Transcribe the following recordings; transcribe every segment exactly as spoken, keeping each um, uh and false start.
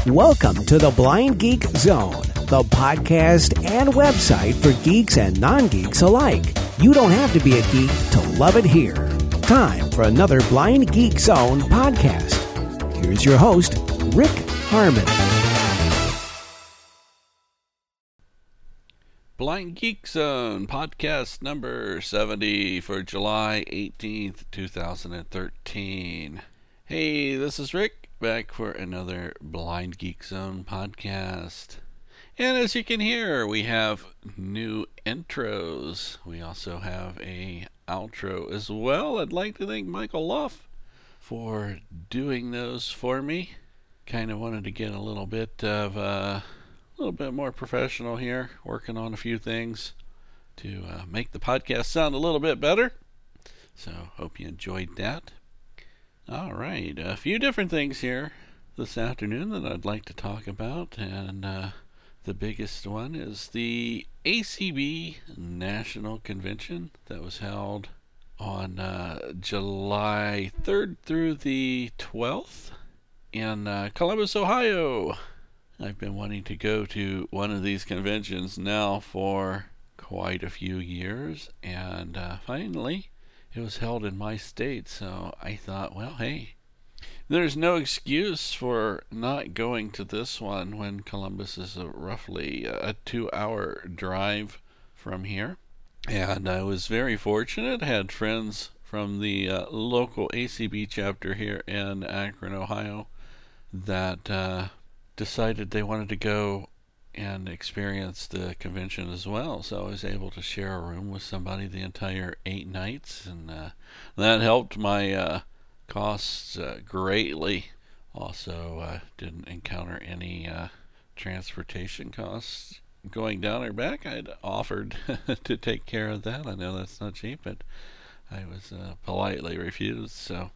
Welcome to the Blind Geek Zone, the podcast and website for geeks and non-geeks alike. You don't have to be a geek to love it here. Time for another Blind Geek Zone podcast. Here's your host, Rick Harmon. Blind Geek Zone podcast number seventy for July eighteenth, twenty thirteen. Hey, this is Rick, back for another Blind Geek Zone podcast. And as you can hear, we have new intros. We also have a outro as well. I'd like to thank Michael Luff for doing those for me. Kind of wanted to get a little bit of uh, a little bit more professional here, working on a few things to uh, make the podcast sound a little bit better. So hope you enjoyed that. All right, a few different things here this afternoon that I'd like to talk about, and uh, the biggest one is the A C B National Convention that was held on uh, July third through the twelfth in uh, Columbus, Ohio. I've been wanting to go to one of these conventions now for quite a few years, and uh, finally it was held in my state, so I thought, well, hey, there's no excuse for not going to this one when Columbus is a roughly a two-hour drive from here. And I was very fortunate, had friends from the uh, local A C B chapter here in Akron, Ohio, that uh, decided they wanted to go and experience the convention as well. So I was able to share a room with somebody the entire eight nights, and uh, that helped my uh, costs uh, greatly. Also, uh, didn't encounter any uh, transportation costs going down or back. I'd offered to take care of that. I know that's not cheap, but I was uh, politely refused. So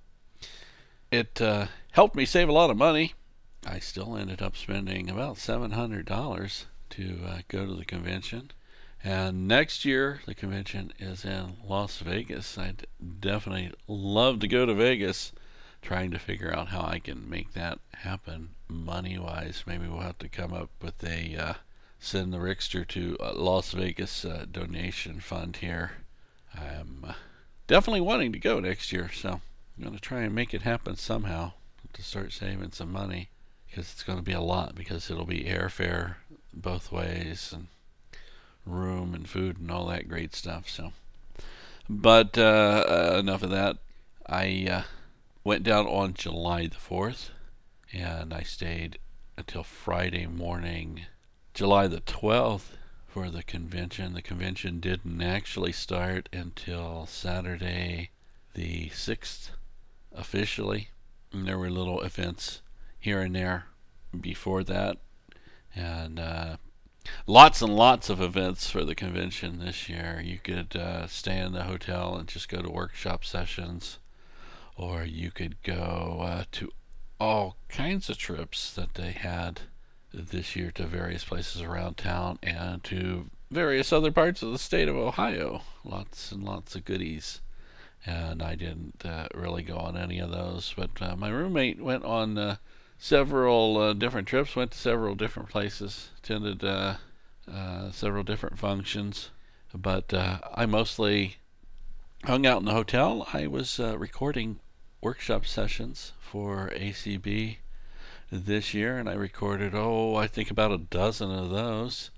it uh, helped me save a lot of money. I still ended up spending about seven hundred dollars to uh, go to the convention. And next year, the convention is in Las Vegas. I'd definitely love to go to Vegas, trying to figure out how I can make that happen money-wise. Maybe we'll have to come up with a uh, send the Rickster to a Las Vegas uh, donation fund here. I'm uh, definitely wanting to go next year, so I'm going to try and make it happen somehow to start saving some money. Because it's going to be a lot, because it'll be airfare both ways and room and food and all that great stuff. So, but uh, enough of that. I uh, went down on July the fourth, and I stayed until Friday morning, July the twelfth, for the convention. The convention didn't actually start until Saturday the sixth officially, and there were little events here and there before that, and uh, lots and lots of events for the convention this year. You could uh, stay in the hotel and just go to workshop sessions, or you could go uh, to all kinds of trips that they had this year to various places around town and to various other parts of the state of Ohio. Lots and lots of goodies. And I didn't uh, really go on any of those, but uh, my roommate went on uh, several uh, different trips, went to several different places, attended uh, uh, several different functions, but uh, I mostly hung out in the hotel. I was uh, recording workshop sessions for A C B this year, and I recorded, oh, I think about a dozen of those.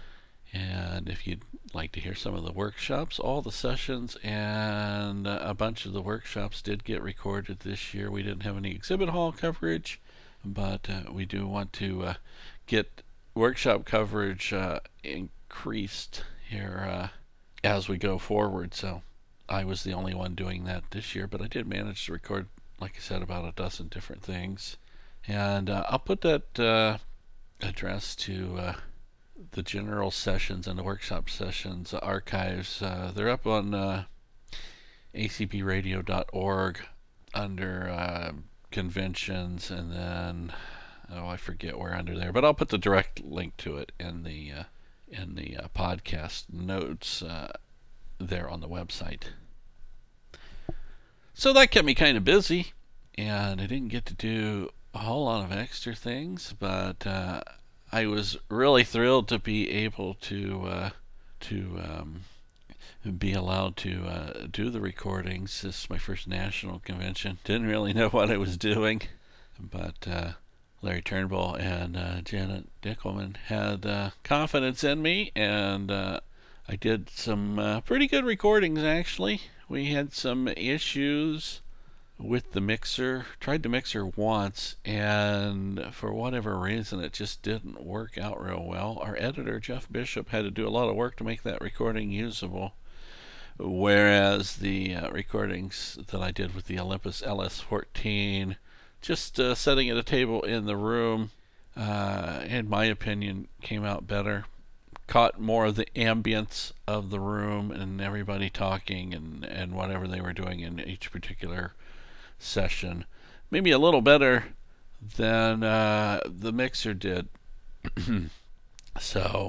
And if you'd like to hear some of the workshops, all the sessions and uh, a bunch of the workshops did get recorded this year. We didn't have any exhibit hall coverage, but uh, we do want to uh, get workshop coverage uh, increased here uh, as we go forward. So I was the only one doing that this year, but I did manage to record, like I said, about a dozen different things. And uh, I'll put that uh, address to uh, the general sessions and the workshop sessions archives. Uh, they're up on uh, A C B radio dot org under uh, conventions, and then oh I forget where under there, but I'll put the direct link to it in the uh, in the uh, podcast notes uh, there on the website. So that kept me kind of busy, and I didn't get to do a whole lot of extra things, but uh, I was really thrilled to be able to uh, to um, be allowed to uh, do the recordings. This is my first national convention. Didn't really know what I was doing, but uh, Larry Turnbull and uh, Janet Dickelman had uh, confidence in me, and uh, I did some uh, pretty good recordings, actually. We had some issues with the mixer. Tried the mixer once, and for whatever reason, it just didn't work out real well. Our editor, Jeff Bishop, had to do a lot of work to make that recording usable, whereas the uh, recordings that I did with the Olympus L S fourteen, just uh, sitting at a table in the room, uh, in my opinion, came out better. Caught more of the ambience of the room and everybody talking and, and whatever they were doing in each particular session. Maybe a little better than uh, the mixer did. So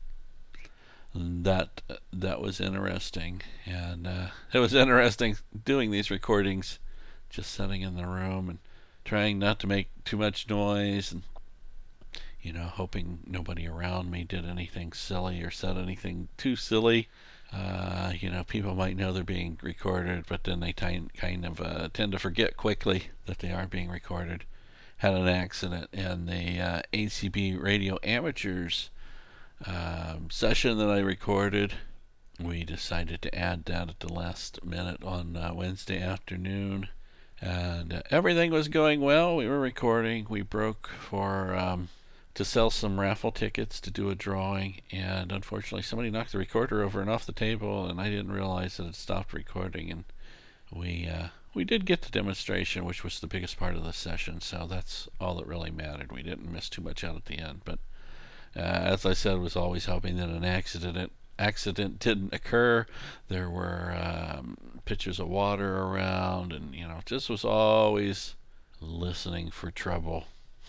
that that was interesting, and uh, it was interesting doing these recordings, just sitting in the room and trying not to make too much noise, and you know, hoping nobody around me did anything silly or said anything too silly. Uh, you know, people might know they're being recorded, but then they t- kind of uh, tend to forget quickly that they are being recorded. Had an accident in the uh, A C B Radio Amateurs um, session that I recorded. We decided to add that at the last minute on uh, Wednesday afternoon, and uh, everything was going well. We were recording. We broke for um, to sell some raffle tickets to do a drawing, and unfortunately somebody knocked the recorder over and off the table, and I didn't realize that it stopped recording, and we uh, we did get the demonstration, which was the biggest part of the session, so that's all that really mattered. We didn't miss too much out at the end, but uh, as I said, was always hoping that an accident accident didn't occur. There were um, pitchers of water around, and you know, just was always listening for trouble.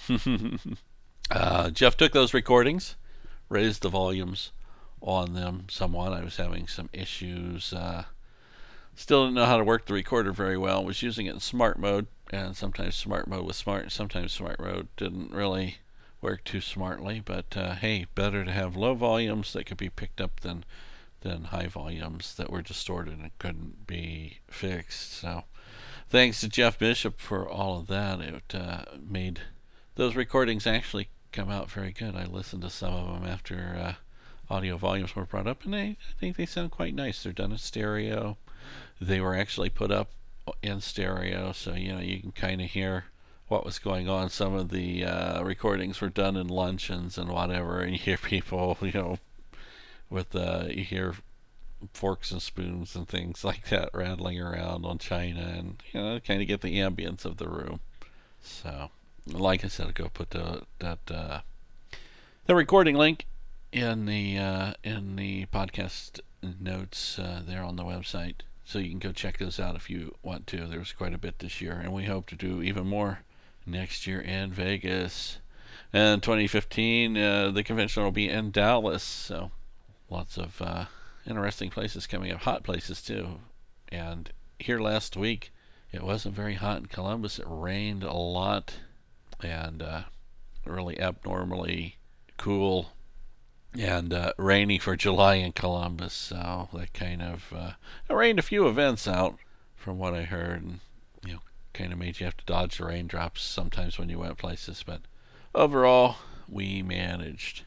uh, Jeff took those recordings, raised the volumes on them somewhat. I was having some issues. Uh, still didn't know how to work the recorder very well. Was using it in smart mode, and sometimes smart mode was smart, and sometimes smart mode didn't really work too smartly. But uh, hey, better to have low volumes that could be picked up than than high volumes that were distorted and couldn't be fixed. So thanks to Jeff Bishop for all of that. It uh, made those recordings actually come out very good. I listened to some of them after uh, audio volumes were brought up, and they, I think they sound quite nice. They're done in stereo. They were actually put up in stereo, so you know, you can kind of hear what was going on. Some of the uh, recordings were done in luncheons and whatever, and you hear people, you know, with uh, you hear forks and spoons and things like that rattling around on china, and you know, kind of get the ambience of the room. So, like I said, I'll go put the that uh, the recording link in the uh, in the podcast notes uh, there on the website, so you can go check those out if you want to. There was quite a bit this year, and we hope to do even more next year in Vegas. And twenty fifteen, uh, the convention will be in Dallas, so lots of uh, interesting places coming up, hot places too. And here last week, it wasn't very hot in Columbus. It rained a lot, and uh, really abnormally cool and uh, rainy for July in Columbus. So that kind of uh, it rained a few events out, from what I heard, and you know, kind of made you have to dodge the raindrops sometimes when you went places. But overall, we managed.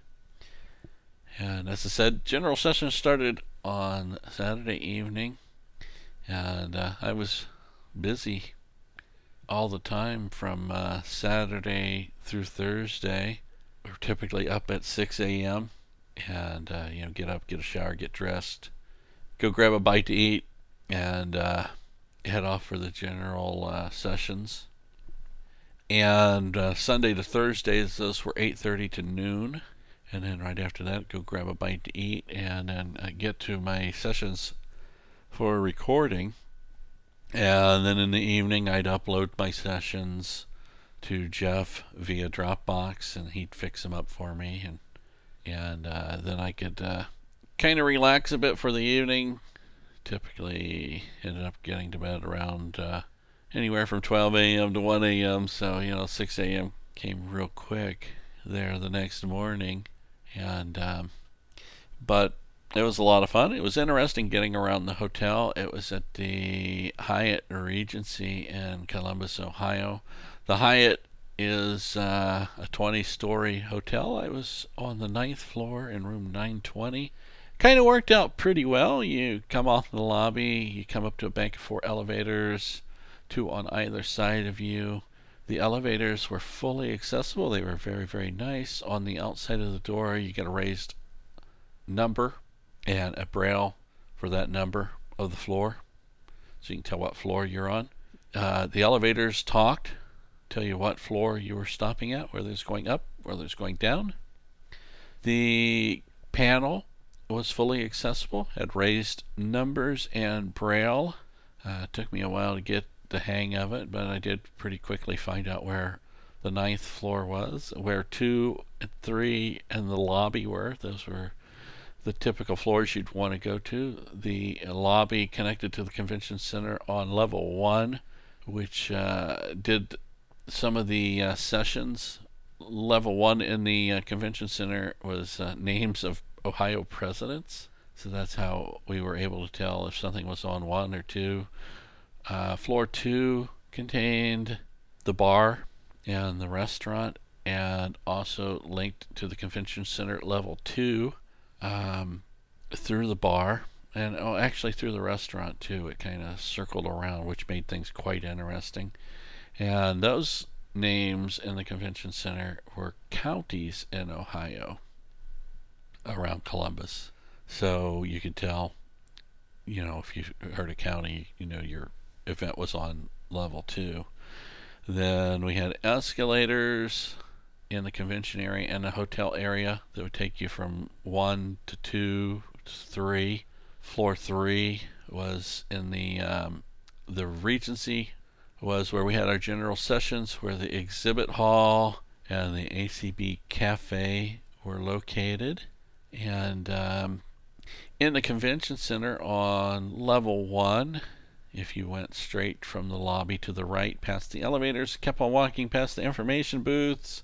And as I said, general session started on Saturday evening, and uh, I was busy all the time from uh, Saturday through Thursday. We're typically up at six a.m. and uh, you know, get up, get a shower, get dressed, go grab a bite to eat, and uh, head off for the general uh, sessions. And uh, Sunday to Thursdays, those were eight thirty to noon. And then right after that, go grab a bite to eat, and then uh, get to my sessions for recording. And then in the evening, I'd upload my sessions to Jeff via Dropbox, and he'd fix them up for me. And and uh, then I could uh, kind of relax a bit for the evening. Typically ended up getting to bed around uh, anywhere from twelve a.m. to one a.m. So, you know, six a.m. came real quick there the next morning. And, um, but it was a lot of fun. It was interesting getting around the hotel. It was at the Hyatt Regency in Columbus, Ohio. The Hyatt is uh, a twenty-story hotel. I was on the ninth floor in room nine twenty. Kind of worked out pretty well. You come off the lobby, you come up to a bank of four elevators, two on either side of you. The elevators were fully accessible. They were very, very nice. On the outside of the door, you get a raised number and a braille for that number of the floor, so you can tell what floor you're on. Uh, the elevators talked, tell you what floor you were stopping at, whether it's going up, whether it's going down. The panel was fully accessible, had raised numbers and braille. Uh, it took me a while to get the hang of it, but I did pretty quickly find out where the ninth floor was, where two and three and the lobby were. Those were the typical floors you'd want to go to. The lobby connected to the convention center on level one, which uh, did some of the uh, sessions. Level one in the uh, convention center was uh, names of Ohio presidents. So that's how we were able to tell if something was on one or two. Uh, floor two contained the bar and the restaurant, and also linked to the convention center at level two um, through the bar, and oh, actually through the restaurant too. It kind of circled around, which made things quite interesting. And those names in the convention center were counties in Ohio around Columbus. So you could tell, you know, if you heard a county, you know, your event was on level two. Then we had escalators in the convention area and the hotel area that would take you from one to two to three. Floor three was in the um, the Regency, was where we had our general sessions, where the exhibit hall and the A C B cafe were located. And um, in the convention center on level one, if you went straight from the lobby to the right past the elevators, kept on walking past the information booths,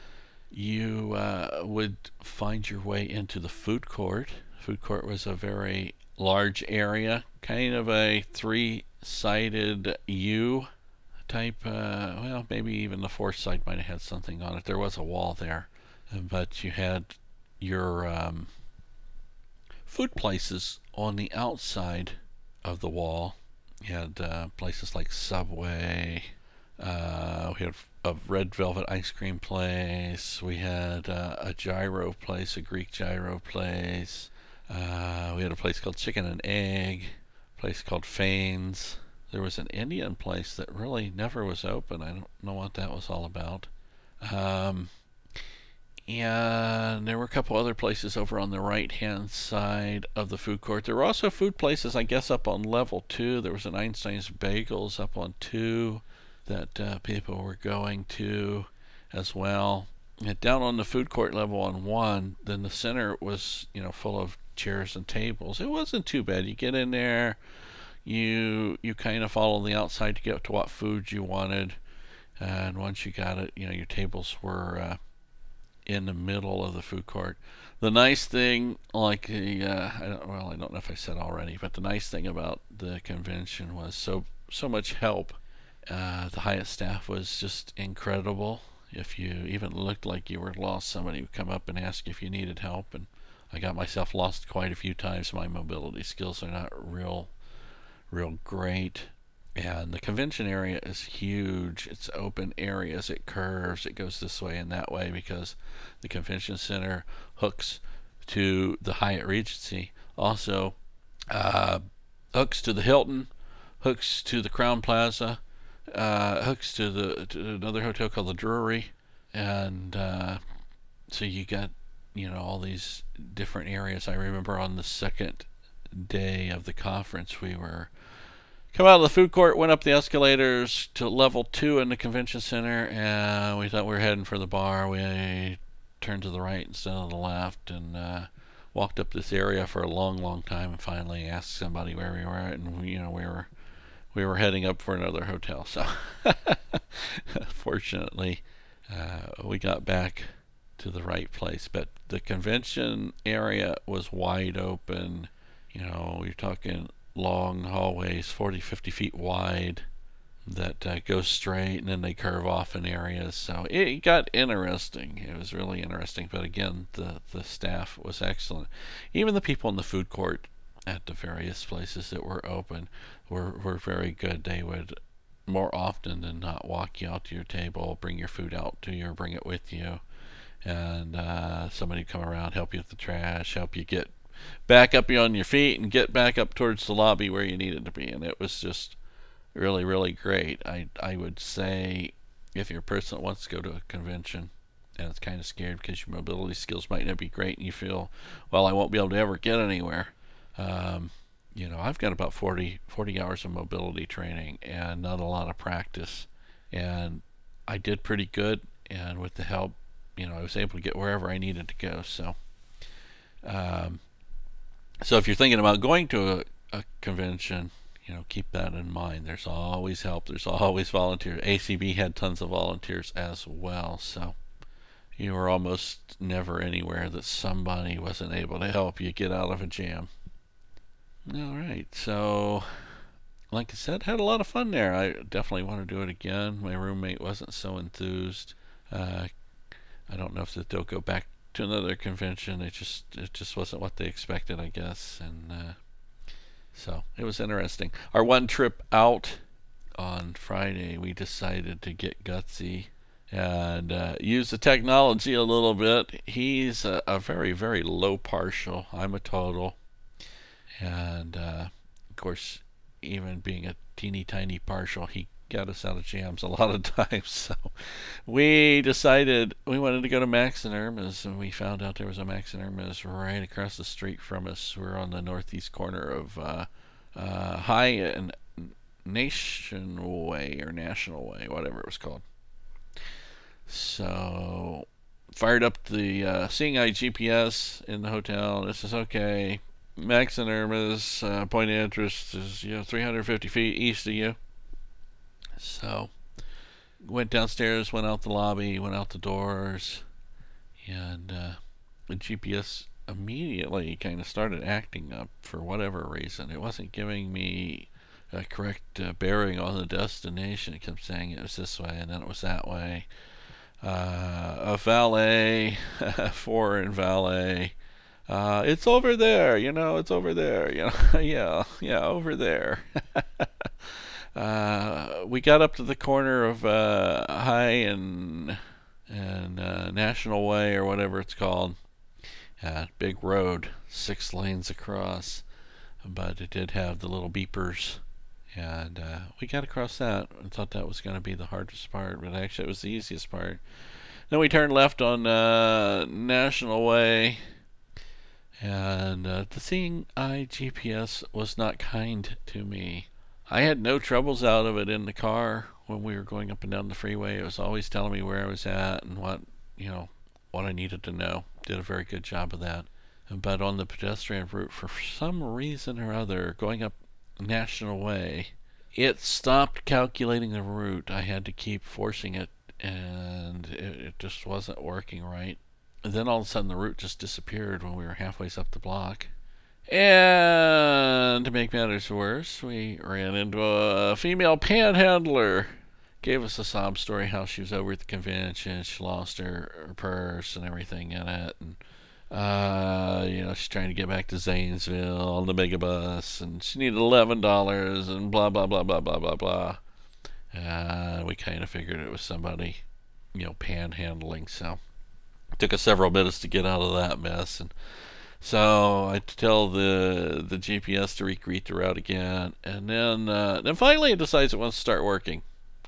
you uh, would find your way into the food court. Food court was a very large area, kind of a three-sided U type, uh, well, maybe even the fourth side might have had something on it. There was a wall there, but you had your um, food places on the outside of the wall. You had uh, places like Subway. Uh, we had a red velvet ice cream place. We had uh, a gyro place, a Greek gyro place. Uh, we had a place called Chicken and Egg, a place called Fane's. There was an Indian place that really never was open. I don't know what that was all about. Um, and there were a couple other places over on the right-hand side of the food court. There were also food places, I guess, up on level two. There was an Einstein's Bagels up on two that uh, people were going to as well. And down on the food court level on one, then the center was, you know, full of chairs and tables. It wasn't too bad. You get in there, you you kind of follow the outside to get to what food you wanted, and once you got it, you know, your tables were uh, in the middle of the food court. The nice thing, like the uh, I don't, well, I don't know if I said already, but the nice thing about the convention was so so much help. Uh, the Hyatt staff was just incredible. If you even looked like you were lost, somebody would come up and ask if you needed help. And I got myself lost quite a few times. My mobility skills are not real, real great. And the convention area is huge. It's open areas. It curves. It goes this way and that way because the convention center hooks to the Hyatt Regency. Also, uh, hooks to the Hilton, hooks to the Crowne Plaza, uh, hooks to the to another hotel called the Drury, and uh, so you got, you know, all these different areas. I remember on the second day of the conference, we were come out of the food court, went up the escalators to level two in the convention center, and we thought we were heading for the bar. We turned to the right instead of the left, and uh, walked up this area for a long, long time, and finally asked somebody where we were at, and we, you know, we were we were heading up for another hotel. So fortunately, uh, we got back to the right place. But the convention area was wide open. You know, you're talking long hallways, forty, fifty feet wide, that uh, go straight and then they curve off in areas. So it got interesting. It was really interesting. But again, the, the staff was excellent. Even the people in the food court at the various places that were open were, were very good. They would more often than not walk you out to your table, bring your food out to you, or bring it with you. And uh, somebody would come around, help you with the trash, help you get back up on your feet and get back up towards the lobby where you needed to be. And it was just really, really great. I I would say if you're a person that wants to go to a convention and it's kind of scared because your mobility skills might not be great and you feel, well, I won't be able to ever get anywhere. Um, you know, I've got about forty, forty hours of mobility training and not a lot of practice. And I did pretty good. And with the help, you know, I was able to get wherever I needed to go. So, um, so if you're thinking about going to a, a convention, you know, keep that in mind. There's always help. There's always volunteers. A C B had tons of volunteers as well. So you were almost never anywhere that somebody wasn't able to help you get out of a jam. All right. So, like I said, had a lot of fun there. I definitely want to do it again. My roommate wasn't so enthused. Uh, I don't know if they'll go back to another convention. It just it just wasn't what they expected, I guess. And uh, so it was interesting. Our one trip out on Friday, we decided to get gutsy and uh, use the technology a little bit. He's a, a very, very low partial. I'm a total. And, uh, of course, even being a teeny tiny partial, he got us out of jams a lot of times. So we decided we wanted to go to Max and Irma's, and we found out there was a Max and Irma's right across the street from us. We're on the northeast corner of uh, uh, High and Nation Way or National Way, whatever it was called. So fired up the uh, Seeing Eye G P S in the hotel. This is okay. Max and Irma's uh, point of interest is, you know, three hundred fifty feet east of you. So went downstairs, went out the lobby, went out the doors, and uh, the G P S immediately kind of started acting up for whatever reason. It wasn't giving me a correct uh, bearing on the destination. It kept saying it was this way and then it was that way. Uh, a valet, foreign valet. Uh, it's over there, you know, it's over there, you know, yeah, yeah, over there. uh, we got up to the corner of uh, High and and uh, National Way or whatever it's called. Uh, big road, six lanes across, but it did have the little beepers, and uh, we got across that. I thought that was going to be the hardest part, but actually it was the easiest part. Then we turned left on uh, National Way. And uh, the Seeing Eye G P S was not kind to me. I had no troubles out of it in the car when we were going up and down the freeway. It was always telling me where I was at and what, you know, what I needed to know. Did a very good job of that. But on the pedestrian route, for some reason or other, going up National Way, it stopped calculating the route. I had to keep forcing it, and it, it just wasn't working right. And then all of a sudden the route just disappeared when we were halfway up the block. And to make matters worse, we ran into a female panhandler. Gave us a sob story how she was over at the convention. She lost her, her purse and everything in it. And, uh, you know, she's trying to get back to Zanesville on the megabus. And she needed eleven dollars and blah, blah, blah, blah, blah, blah, blah. Uh, we kind of figured it was somebody, you know, panhandling, so... It took us several minutes to get out of that mess, and so I tell the the G P S to recreate the route again, and then uh, then finally it decides it wants to start working.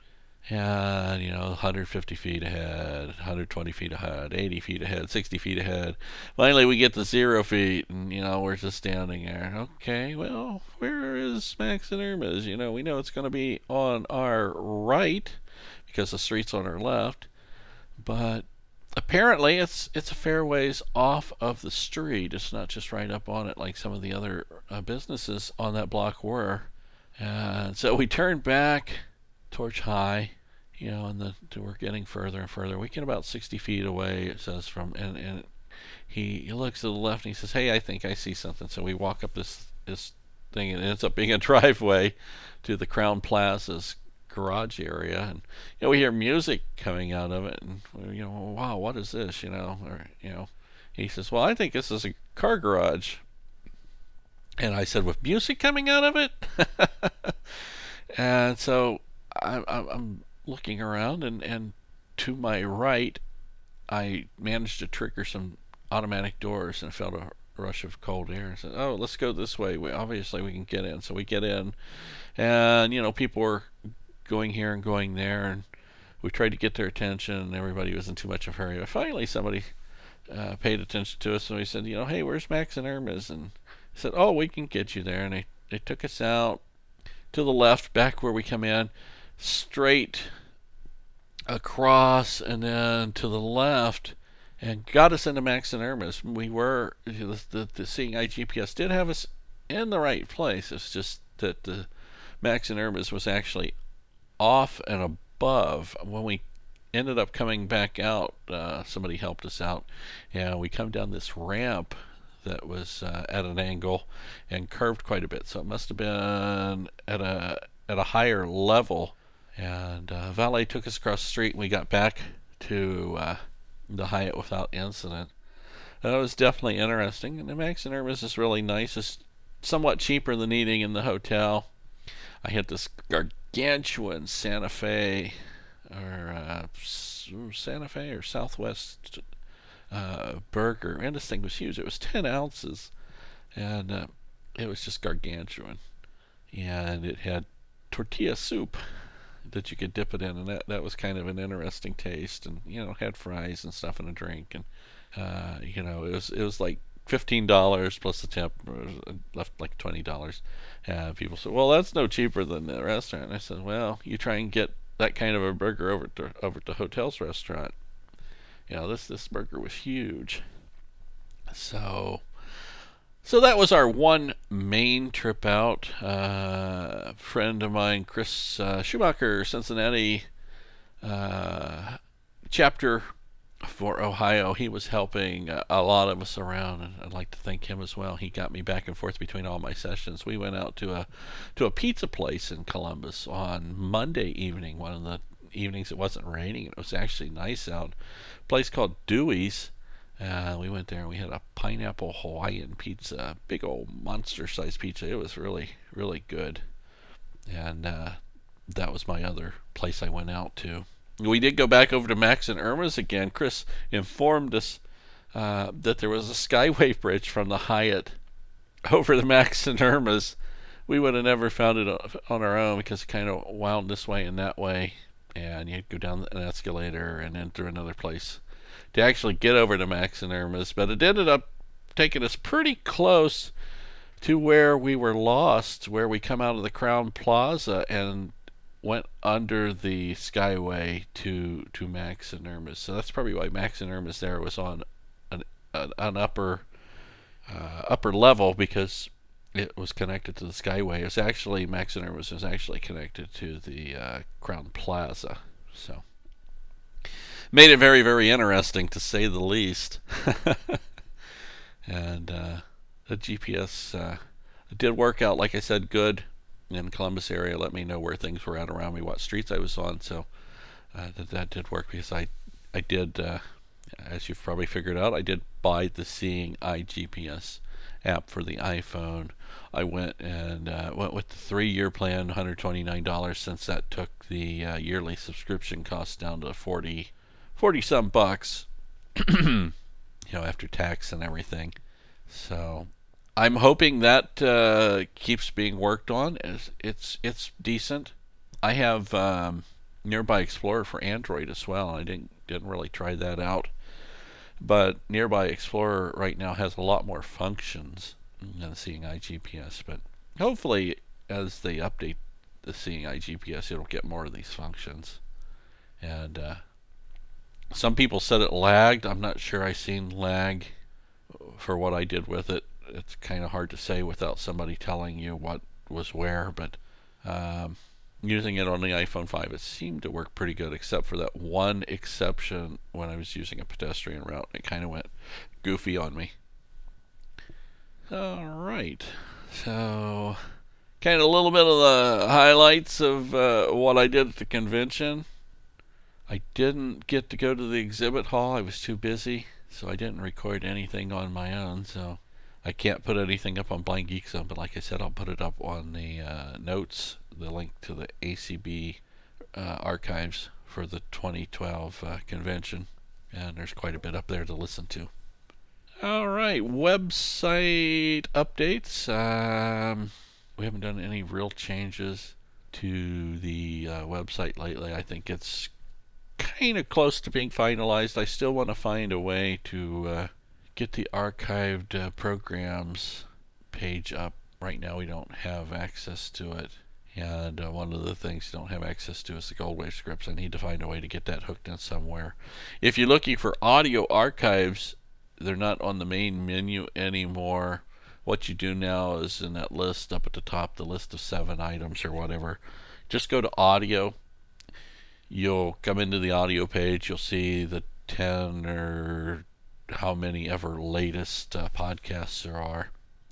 And you know, one hundred fifty feet ahead, one hundred twenty feet ahead, eighty feet ahead, sixty feet ahead. Finally, we get to zero feet, and you know, we're just standing there. Okay, well, where is Max and Irma's? You know, we know it's going to be on our right because the street's on our left, but apparently, it's it's a fair ways off of the street. It's not just right up on it like some of the other uh, businesses on that block were. And so we turned back towards high, you know, and the we're getting further and further. We get about sixty feet away, it says, from, and, and he, he looks to the left and he says, hey, I think I see something. So we walk up this, this thing, and it ends up being a driveway to the Crown Plaza's garage area, and you know, we hear music coming out of it, and you know, wow, what is this, you know, or you know, he says, well, I think this is a car garage. And I said, with music coming out of it? And so I, I, I'm looking around, and, and to my right, I managed to trigger some automatic doors, and felt a rush of cold air. I said, oh, let's go this way. We, obviously, we can get in. So we get in, and, you know, people were going here and going there, and we tried to get their attention, and everybody was in too much of a hurry. But finally, somebody uh, paid attention to us, and we said, you know, hey, where's Max and Irma's? And he said, oh, we can get you there. And they, they took us out to the left, back where we come in, straight across, and then to the left, and got us into Max and Irma's. We were, the, the, the Seeing Eye G P S did have us in the right place. It's just that the Max and Irma's was actually off and above. When we ended up coming back out, uh, somebody helped us out, and we come down this ramp that was uh, at an angle and curved quite a bit, so it must have been at a at a higher level. And uh, valet took us across the street, and we got back to uh, the Hyatt without incident. That was definitely interesting. And the Max and Irma's is really nice. It's somewhat cheaper than eating in the hotel. I had this gargantuan Santa Fe, or uh, Santa Fe or Southwest uh, burger, and this thing was huge. It was ten ounces, and uh, it was just gargantuan. And it had tortilla soup that you could dip it in, and that, that was kind of an interesting taste. And you know, had fries and stuff and a drink, and uh, you know, it was it was like fifteen dollars plus the tip, left like twenty dollars. Uh, people said, well, that's no cheaper than the restaurant. And I said, well, you try and get that kind of a burger over to over to Hotel's restaurant. You know, this this burger was huge. So so that was our one main trip out. Uh, friend of mine, Chris uh, Schumacher, Cincinnati uh, chapter for Ohio, he was helping uh, a lot of us around, and I'd like to thank him as well. He got me back and forth between all my sessions. We went out to a to a pizza place in Columbus on Monday evening, one of the evenings it wasn't raining. It was actually nice out. A place called Dewey's. Uh, we went there and we had a pineapple Hawaiian pizza, big old monster-sized pizza. It was really, really good. And uh, that was my other place I went out to. We did go back over to Max and Irma's again. Chris informed us uh, that there was a Skyway bridge from the Hyatt over to Max and Irma's. We would have never found it on our own because it kind of wound this way and that way, and you'd go down an escalator and enter another place to actually get over to Max and Irma's. But it ended up taking us pretty close to where we were lost, where we come out of the Crown Plaza and went under the Skyway to to Max and Irma's. So that's probably why Max and Irma's there was on an an, an upper uh, upper level, because it was connected to the Skyway. It was actually Max and Irma's was actually connected to the uh, Crown Plaza. So made it very, very interesting, to say the least. And uh, the G P S uh, did work out, like I said, good in Columbus area. Let me know where things were at around me, what streets I was on. So uh, that, that did work, because I, I did, uh, as you've probably figured out, I did buy the Seeing Eye G P S app for the iPhone. I went and uh, went with the three-year plan, one hundred twenty-nine dollars, since that took the uh, yearly subscription cost down to forty, forty some bucks, you know, after tax and everything. So I'm hoping that uh, keeps being worked on. It's it's, it's decent. I have um, Nearby Explorer for Android as well. I didn't didn't really try that out, but Nearby Explorer right now has a lot more functions than the Seeing Eye G P S. But hopefully, as they update the Seeing Eye G P S, it'll get more of these functions. And uh, some people said it lagged. I'm not sure I seen lag for what I did with it. It's kind of hard to say without somebody telling you what was where, but Um, using it on the iPhone five, it seemed to work pretty good, except for that one exception when I was using a pedestrian route. It kind of went goofy on me. All right. So, kind of a little bit of the highlights of uh, what I did at the convention. I didn't get to go to the exhibit hall. I was too busy, so I didn't record anything on my own. So I can't put anything up on Blind Geek Zone, but like I said, I'll put it up on the uh, notes, the link to the A C B uh, archives for the twenty twelve uh, convention. And there's quite a bit up there to listen to. All right, website updates. Um, we haven't done any real changes to the uh, website lately. I think it's kind of close to being finalized. I still want to find a way to uh, get the archived uh, programs page up. Right now we don't have access to it. And uh, one of the things you don't have access to is the Goldwave scripts. I need to find a way to get that hooked in somewhere. If you're looking for audio archives, they're not on the main menu anymore. What you do now is in that list up at the top, the list of seven items or whatever, just go to audio. You'll come into the audio page. You'll see the ten or how many ever latest uh, podcasts there are.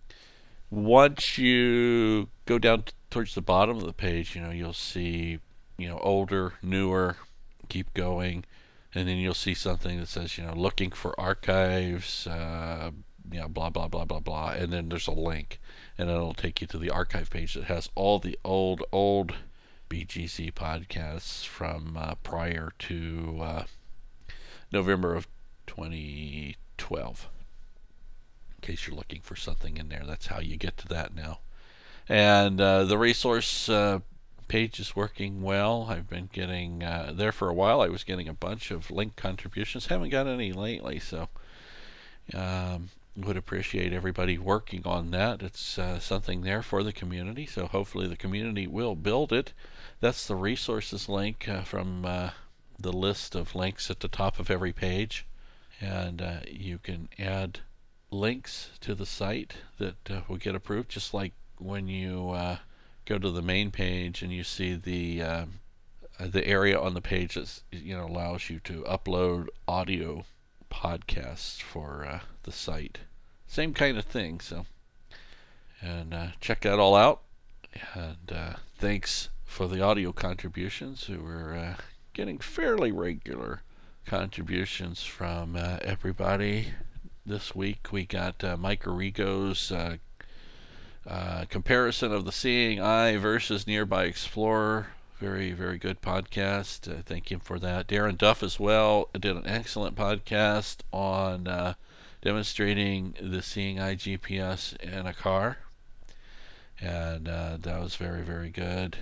Once you go down t- towards the bottom of the page, you know, you'll see, you know, older, newer, keep going. And then you'll see something that says, you know, looking for archives, uh, you know, blah, blah, blah, blah, blah. And then there's a link. And it'll take you to the archive page that has all the old, old B G C podcasts from uh, prior to uh, November of twenty twelve. In case you're looking for something in there, that's how you get to that now. And uh, the resource uh, page is working well. I've been getting uh, there for a while. I was getting a bunch of link contributions. Haven't got any lately, so um, would appreciate everybody working on that. It's uh, something there for the community, so hopefully the community will build it. That's the resources link uh, from uh, the list of links at the top of every page, and uh, you can add links to the site that uh, will get approved, just like when you uh, go to the main page and you see the uh, the area on the page that, you know, allows you to upload audio podcasts for uh, the site. Same kind of thing. So, and uh, check that all out. And uh, thanks for the audio contributions. We were uh, getting fairly regular contributions from uh, everybody. This week we got uh, Mike Arrigo's uh, uh, comparison of the Seeing Eye versus Nearby Explorer. Very, very good podcast. Uh, thank him for that. Darren Duff as well did an excellent podcast on uh, demonstrating the Seeing Eye G P S in a car. And uh, that was very, very good.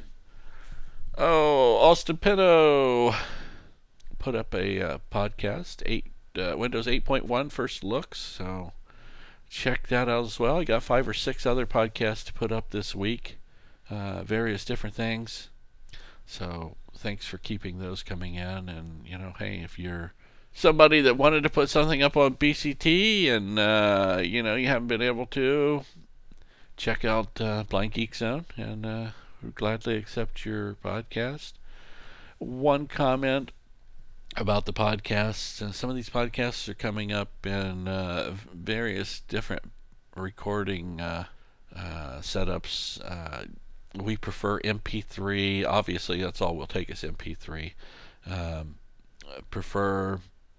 Oh, Austin Pinto put up a uh, podcast, eight uh, Windows eight point one first looks, so check that out as well. I got five or six other podcasts to put up this week, uh, various different things. So thanks for keeping those coming in. And, you know, hey, if you're somebody that wanted to put something up on B C T and, uh, you know, you haven't been able to, check out uh, Blind Geek Zone, and uh, we'd gladly accept your podcast. One comment about the podcasts. Uh, some of these podcasts are coming up in uh, various different recording uh, uh, setups. Uh, we prefer M P three. Obviously, that's all we'll take is M P three. Um, prefer,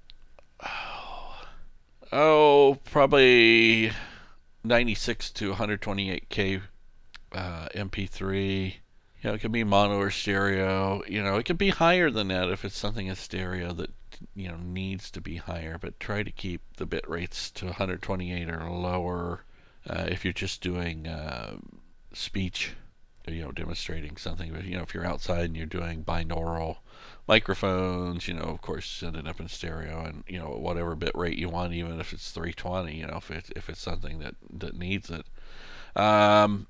oh, oh, probably ninety-six to one twenty-eight K uh, M P three. You know, it could be mono or stereo. You know, it could be higher than that if it's something in stereo that, you know, needs to be higher. But try to keep the bit rates to one twenty-eight or lower uh, if you're just doing uh, speech, you know, demonstrating something. But, you know, if you're outside and you're doing binaural microphones, you know, of course, send it up in stereo and, you know, whatever bit rate you want, even if it's three twenty, you know, if it's, if it's something that, that needs it. Um,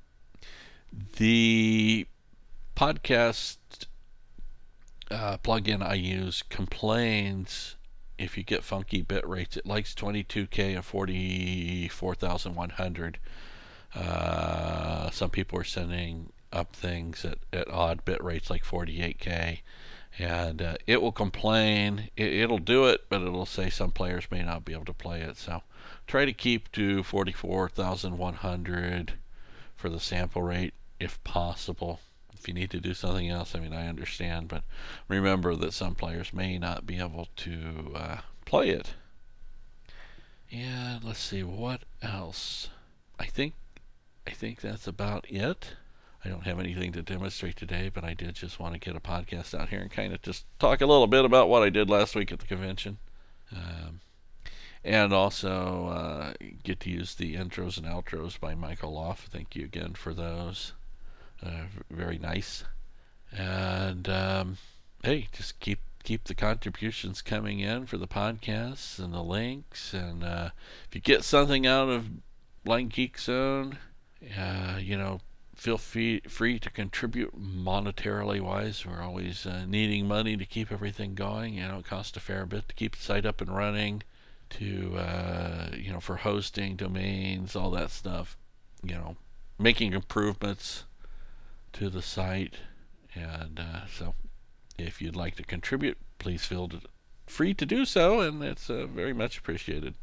the podcast uh, plugin I use complains if you get funky bit rates. It likes twenty-two K and forty-four thousand one hundred. Uh, some people are sending up things at, at odd bit rates like forty-eight K. And uh, it will complain. It, it'll do it, but it'll say some players may not be able to play it. So try to keep to forty-four thousand one hundred for the sample rate if possible. If you need to do something else, I mean, I understand, but remember that some players may not be able to uh, play it. And let's see, what else? I think I think that's about it. I don't have anything to demonstrate today, but I did just want to get a podcast out here and kind of just talk a little bit about what I did last week at the convention. Um, and also uh, get to use the intros and outros by Michael Loff. Thank you again for those. Uh, very nice. And um, hey, just keep keep the contributions coming in for the podcasts and the links. And uh, if you get something out of Blind Geek Zone, uh, you know, feel free, free to contribute monetarily wise. We're always uh, needing money to keep everything going. You know, it costs a fair bit to keep the site up and running, to, uh, you know, for hosting, domains, all that stuff. You know, making improvements to the site. And uh, so if you'd like to contribute, please feel to, free to do so, and it's uh, very much appreciated.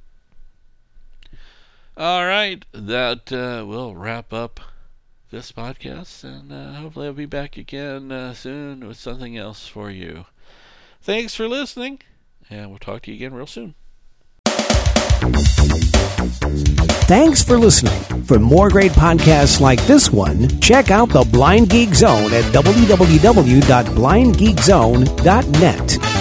All right, that uh, will wrap up this podcast, and uh, hopefully I'll be back again uh, soon with something else for you. Thanks for listening, and we'll talk to you again real soon. Thanks for listening. For more great podcasts like this one, check out the Blind Geek Zone at w w w dot blind geek zone dot net.